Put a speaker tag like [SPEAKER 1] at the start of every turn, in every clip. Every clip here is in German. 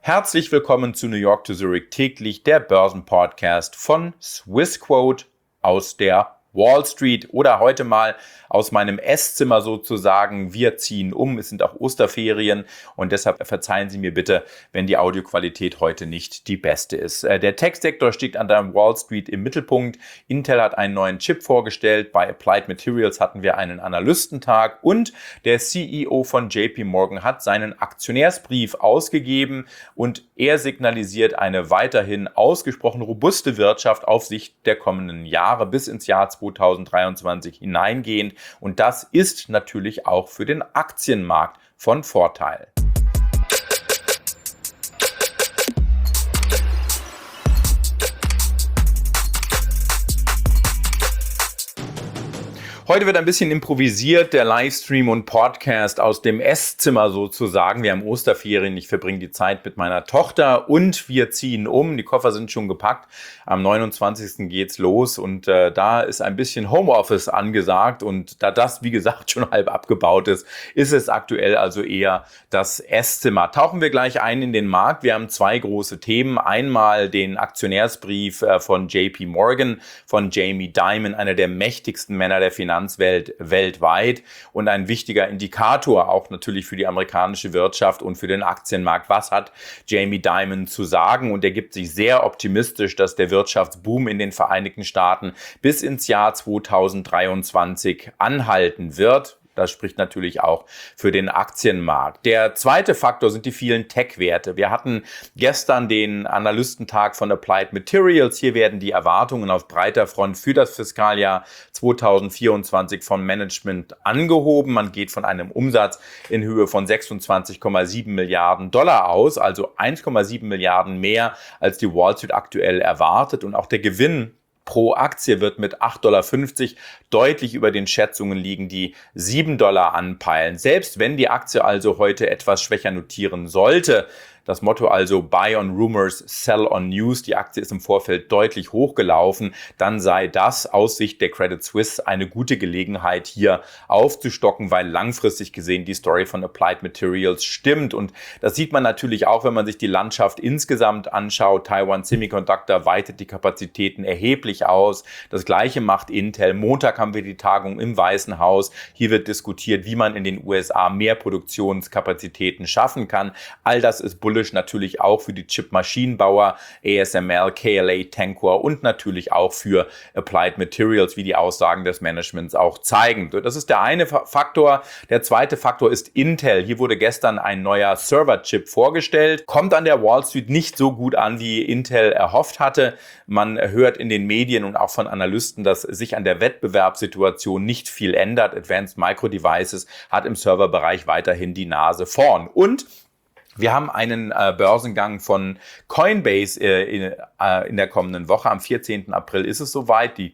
[SPEAKER 1] Herzlich willkommen zu New York to Zurich täglich, der Börsenpodcast von Swissquote aus der Wall Street oder heute mal aus meinem Esszimmer sozusagen. Wir ziehen um, es sind auch Osterferien und deshalb verzeihen Sie mir bitte, wenn die Audioqualität heute nicht die beste ist. Der Tech-Sektor steht an der Wall Street im Mittelpunkt. Intel hat einen neuen Chip vorgestellt, bei Applied Materials hatten wir einen Analystentag und der CEO von JP Morgan hat seinen Aktionärsbrief ausgegeben und er signalisiert eine weiterhin ausgesprochen robuste Wirtschaft auf Sicht der kommenden Jahre bis ins Jahr 2023 hineingehend. Und das ist natürlich auch für den Aktienmarkt von Vorteil. Heute wird ein bisschen improvisiert, der Livestream und Podcast aus dem Esszimmer sozusagen. Wir haben Osterferien, ich verbringe die Zeit mit meiner Tochter und wir ziehen um. Die Koffer sind schon gepackt. Am 29. geht's los und da ist ein bisschen Homeoffice angesagt und da das, wie gesagt, schon halb abgebaut ist, ist es aktuell also eher das Esszimmer. Tauchen wir gleich ein in den Markt. Wir haben zwei große Themen. Einmal den Aktionärsbrief von JP Morgan, von Jamie Dimon, einer der mächtigsten Männer der Finanzwelt weltweit und ein wichtiger Indikator auch natürlich für die amerikanische Wirtschaft und für den Aktienmarkt. Was hat Jamie Dimon zu sagen? Und er gibt sich sehr optimistisch, dass der Wirtschaftsboom in den Vereinigten Staaten bis ins Jahr 2023 anhalten wird. Das spricht natürlich auch für den Aktienmarkt. Der zweite Faktor sind die vielen Tech-Werte. Wir hatten gestern den Analystentag von Applied Materials. Hier werden die Erwartungen auf breiter Front für das Fiskaljahr 2024 vom Management angehoben. Man geht von einem Umsatz in Höhe von 26,7 Milliarden Dollar aus, also 1,7 Milliarden mehr, als die Wall Street aktuell erwartet. Und auch der Gewinn pro Aktie wird mit 8,50 Dollar deutlich über den Schätzungen liegen, die 7 Dollar anpeilen. Selbst wenn die Aktie also heute etwas schwächer notieren sollte, das Motto also Buy on Rumors, Sell on News. Die Aktie ist im Vorfeld deutlich hochgelaufen. Dann sei das aus Sicht der Credit Suisse eine gute Gelegenheit, hier aufzustocken, weil langfristig gesehen die Story von Applied Materials stimmt. Und das sieht man natürlich auch, wenn man sich die Landschaft insgesamt anschaut. Taiwan Semiconductor weitet die Kapazitäten erheblich aus. Das Gleiche macht Intel. Montag haben wir die Tagung im Weißen Haus. Hier wird diskutiert, wie man in den USA mehr Produktionskapazitäten schaffen kann. All das ist bullish natürlich auch für die Chip-Maschinenbauer, ASML, KLA, Tencor und natürlich auch für Applied Materials, wie die Aussagen des Managements auch zeigen. Das ist der eine Faktor. Der zweite Faktor ist Intel. Hier wurde gestern ein neuer Server-Chip vorgestellt. Kommt an der Wall Street nicht so gut an, wie Intel erhofft hatte. Man hört in den Medien und auch von Analysten, dass sich an der Wettbewerbssituation nicht viel ändert. Advanced Micro Devices hat im Serverbereich weiterhin die Nase vorn. Und wir haben einen Börsengang von Coinbase in der kommenden Woche. Am 14. April ist es soweit. Der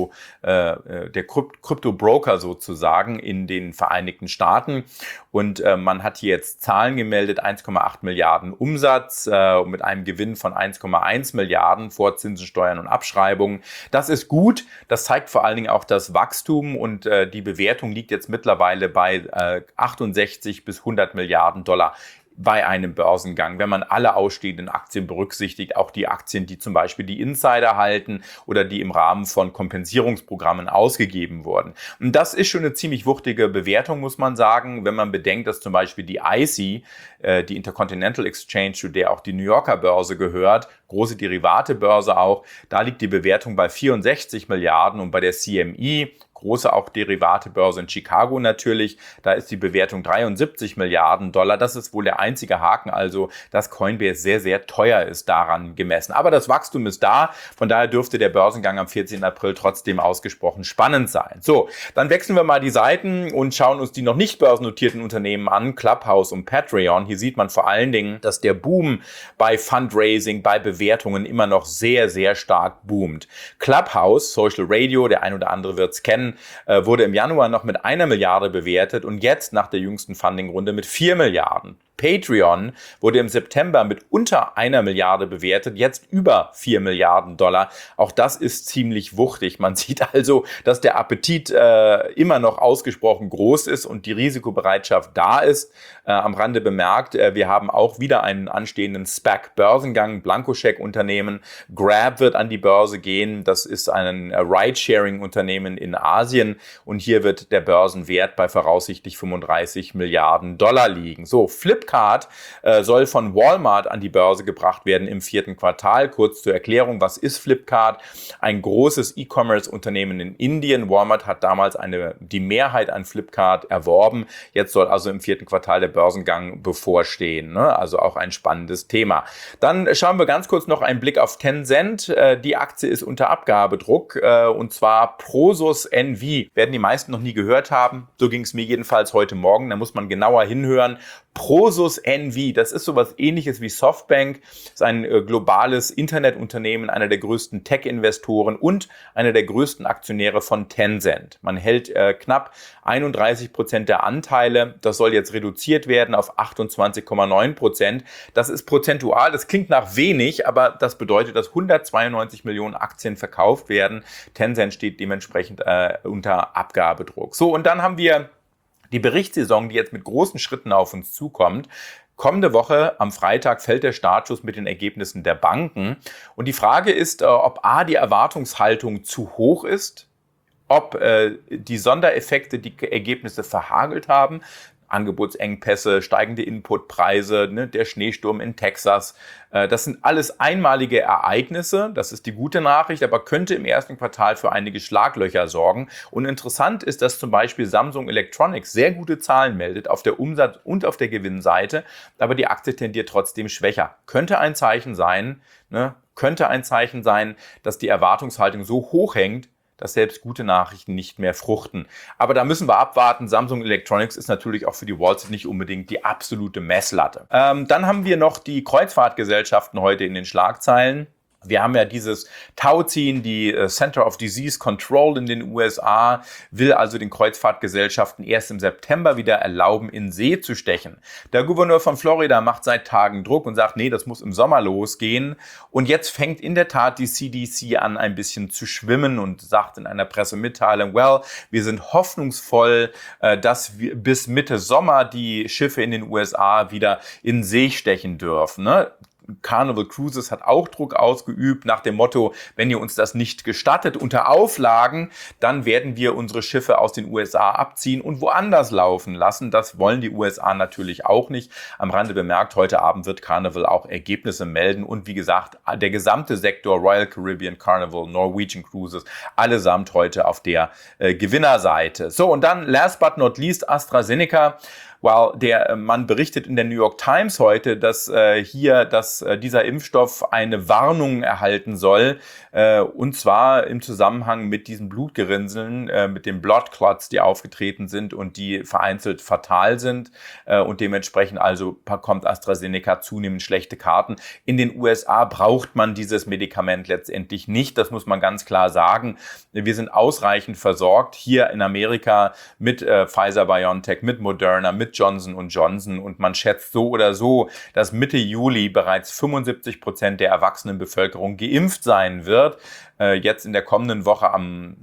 [SPEAKER 1] Krypto-Broker sozusagen in den Vereinigten Staaten. Und man hat hier jetzt Zahlen gemeldet, 1,8 Milliarden Umsatz mit einem Gewinn von 1,1 Milliarden vor Zinsen, Steuern und Abschreibungen. Das ist gut. Das zeigt vor allen Dingen auch das Wachstum und die Bewertung liegt jetzt mittlerweile bei 68 bis 100 Milliarden Dollar. Bei einem Börsengang, wenn man alle ausstehenden Aktien berücksichtigt, auch die Aktien, die zum Beispiel die Insider halten oder die im Rahmen von Kompensierungsprogrammen ausgegeben wurden. Und das ist schon eine ziemlich wuchtige Bewertung, muss man sagen, wenn man bedenkt, dass zum Beispiel die ICE, die Intercontinental Exchange, zu der auch die New Yorker Börse gehört, große Derivatebörse auch, da liegt die Bewertung bei 64 Milliarden und bei der CME, große auch Derivatebörse in Chicago natürlich. Da ist die Bewertung 73 Milliarden Dollar. Das ist wohl der einzige Haken, also dass Coinbase sehr, sehr teuer ist daran gemessen. Aber das Wachstum ist da. Von daher dürfte der Börsengang am 14. April trotzdem ausgesprochen spannend sein. So, dann wechseln wir mal die Seiten und schauen uns die noch nicht börsennotierten Unternehmen an, Clubhouse und Patreon. Hier sieht man vor allen Dingen, dass der Boom bei Fundraising, bei Bewertungen immer noch sehr, sehr stark boomt. Clubhouse, Social Radio, der ein oder andere wird es kennen, wurde im Januar noch mit 1 Milliarde bewertet und jetzt nach der jüngsten Funding-Runde mit 4 Milliarden. Patreon wurde im September mit unter 1 Milliarde bewertet, jetzt über 4 Milliarden $. Auch das ist ziemlich wuchtig. Man sieht also, dass der Appetit immer noch ausgesprochen groß ist und die Risikobereitschaft da ist. Am Rande bemerkt, wir haben auch wieder einen anstehenden SPAC-Börsengang, Blankoscheck-Unternehmen. Grab wird an die Börse gehen. Das ist ein Ride-Sharing-Unternehmen in Asien und hier wird der Börsenwert bei voraussichtlich 35 Milliarden $ liegen. So, Flipkart soll von Walmart an die Börse gebracht werden im 4. Quartal. Kurz zur Erklärung, was ist Flipkart? Ein großes E-Commerce-Unternehmen in Indien. Walmart hat damals die Mehrheit an Flipkart erworben. Jetzt soll also im 4. Quartal der Börsengang bevorstehen. Also auch ein spannendes Thema. Dann schauen wir ganz kurz noch einen Blick auf Tencent. Die Aktie ist unter Abgabedruck und zwar Prosus NV. Werden die meisten noch nie gehört haben. So ging es mir jedenfalls heute Morgen. Da muss man genauer hinhören. Prosus NV, das ist sowas Ähnliches wie Softbank, ist ein globales Internetunternehmen, einer der größten Tech-Investoren und einer der größten Aktionäre von Tencent. Man hält knapp 31% der Anteile. Das soll jetzt reduziert werden auf 28,9%. Das ist prozentual, das klingt nach wenig, aber das bedeutet, dass 192 Millionen Aktien verkauft werden. Tencent steht dementsprechend unter Abgabedruck. So, und dann haben wir die Berichtssaison, die jetzt mit großen Schritten auf uns zukommt. Kommende Woche am Freitag fällt der Startschuss mit den Ergebnissen der Banken. Und die Frage ist, ob die Erwartungshaltung zu hoch ist, ob die Sondereffekte die Ergebnisse verhagelt haben. Angebotsengpässe, steigende Inputpreise, der Schneesturm in Texas. Das sind alles einmalige Ereignisse. Das ist die gute Nachricht, aber könnte im 1. Quartal für einige Schlaglöcher sorgen. Und interessant ist, dass zum Beispiel Samsung Electronics sehr gute Zahlen meldet auf der Umsatz- und auf der Gewinnseite, aber die Aktie tendiert trotzdem schwächer. Könnte ein Zeichen sein, dass die Erwartungshaltung so hoch hängt, dass selbst gute Nachrichten nicht mehr fruchten. Aber da müssen wir abwarten. Samsung Electronics ist natürlich auch für die Wall Street nicht unbedingt die absolute Messlatte. Dann haben wir noch die Kreuzfahrtgesellschaften heute in den Schlagzeilen. Wir haben ja dieses Tauziehen, die Center of Disease Control in den USA will also den Kreuzfahrtgesellschaften erst im September wieder erlauben, in See zu stechen. Der Gouverneur von Florida macht seit Tagen Druck und sagt, nee, das muss im Sommer losgehen. Und jetzt fängt in der Tat die CDC an, ein bisschen zu schwimmen und sagt in einer Pressemitteilung, wir sind hoffnungsvoll, dass wir bis Mitte Sommer die Schiffe in den USA wieder in See stechen dürfen. Carnival Cruises hat auch Druck ausgeübt nach dem Motto, wenn ihr uns das nicht gestattet unter Auflagen, dann werden wir unsere Schiffe aus den USA abziehen und woanders laufen lassen. Das wollen die USA natürlich auch nicht. Am Rande bemerkt, heute Abend wird Carnival auch Ergebnisse melden und wie gesagt, der gesamte Sektor Royal Caribbean, Carnival, Norwegian Cruises, allesamt heute auf der Gewinnerseite. So, und dann last but not least AstraZeneca. Man berichtet in der New York Times heute, dass dieser Impfstoff eine Warnung erhalten soll, und zwar im Zusammenhang mit diesen Blutgerinnseln, mit den Blood Clots, die aufgetreten sind und die vereinzelt fatal sind, und dementsprechend also bekommt AstraZeneca zunehmend schlechte Karten. In den USA braucht man dieses Medikament letztendlich nicht, das muss man ganz klar sagen. Wir sind ausreichend versorgt hier in Amerika mit Pfizer-BioNTech, mit Moderna, mit Johnson & Johnson und man schätzt so oder so, dass Mitte Juli bereits 75% der erwachsenen Bevölkerung geimpft sein wird. Jetzt in der kommenden Woche am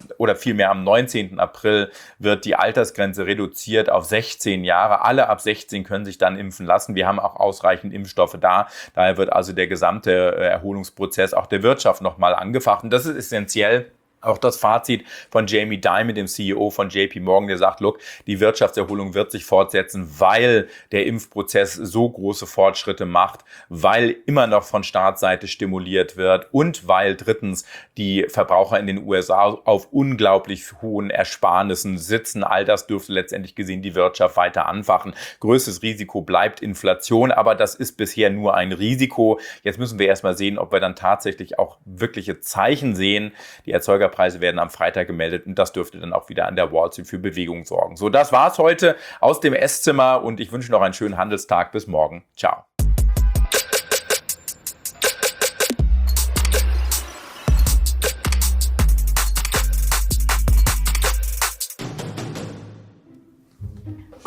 [SPEAKER 1] 19. April wird die Altersgrenze reduziert auf 16 Jahre. Alle ab 16 können sich dann impfen lassen. Wir haben auch ausreichend Impfstoffe da. Daher wird also der gesamte Erholungsprozess auch der Wirtschaft nochmal angefacht. Und das ist essentiell. Auch das Fazit von Jamie Dimon, dem CEO von JP Morgan, der sagt, look, die Wirtschaftserholung wird sich fortsetzen, weil der Impfprozess so große Fortschritte macht, weil immer noch von Staatsseite stimuliert wird und weil drittens die Verbraucher in den USA auf unglaublich hohen Ersparnissen sitzen. All das dürfte letztendlich gesehen die Wirtschaft weiter anfachen. Größtes Risiko bleibt Inflation, aber das ist bisher nur ein Risiko. Jetzt müssen wir erstmal sehen, ob wir dann tatsächlich auch wirkliche Zeichen sehen. Die Erzeugerpreise werden am Freitag gemeldet und das dürfte dann auch wieder an der Wall Street für Bewegung sorgen. So, das war's heute aus dem Esszimmer und ich wünsche noch einen schönen Handelstag. Bis morgen. Ciao.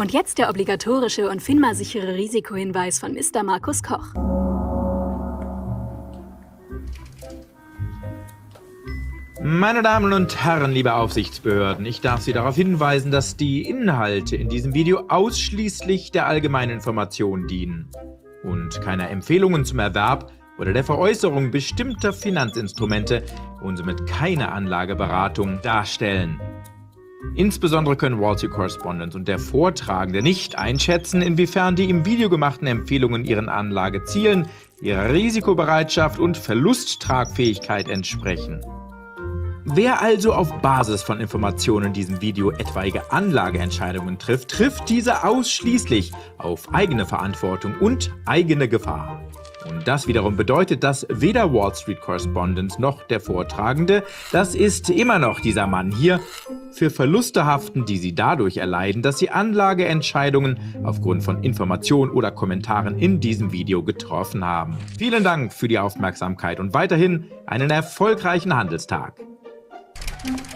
[SPEAKER 2] Und jetzt der obligatorische und FINMA-sichere Risikohinweis von Mr. Markus Koch.
[SPEAKER 1] Meine Damen und Herren, liebe Aufsichtsbehörden, ich darf Sie darauf hinweisen, dass die Inhalte in diesem Video ausschließlich der allgemeinen Information dienen und keiner Empfehlungen zum Erwerb oder der Veräußerung bestimmter Finanzinstrumente und somit keine Anlageberatung darstellen. Insbesondere können Wall Street Correspondent und der Vortragende nicht einschätzen, inwiefern die im Video gemachten Empfehlungen ihren Anlagezielen, ihrer Risikobereitschaft und Verlusttragfähigkeit entsprechen. Wer also auf Basis von Informationen in diesem Video etwaige Anlageentscheidungen trifft, trifft diese ausschließlich auf eigene Verantwortung und eigene Gefahr. Und das wiederum bedeutet, dass weder Wall Street Correspondent noch der Vortragende, das ist immer noch dieser Mann hier, für Verluste haften, die sie dadurch erleiden, dass sie Anlageentscheidungen aufgrund von Informationen oder Kommentaren in diesem Video getroffen haben. Vielen Dank für die Aufmerksamkeit und weiterhin einen erfolgreichen Handelstag.